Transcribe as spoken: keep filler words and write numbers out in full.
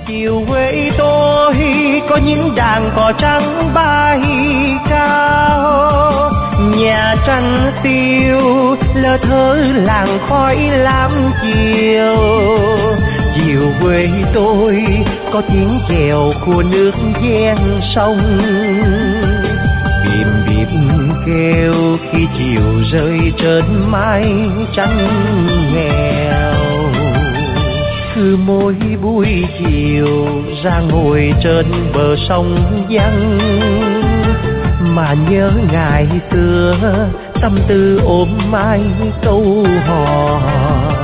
chiều quê tôi có những đàn cò trắng bay cao, nhà tranh tiêu lơ thơ làng khói lam chiều. Chiều quê tôi có tiếng chèo của nước ven sông, bìm bìm kêu khi chiều rơi trên mái tranh nghèo. Cứ mỗi buổi chiều ra ngồi trên bờ sông vắng, mà nhớ ngày xưa tâm tư ôm mái câu hò.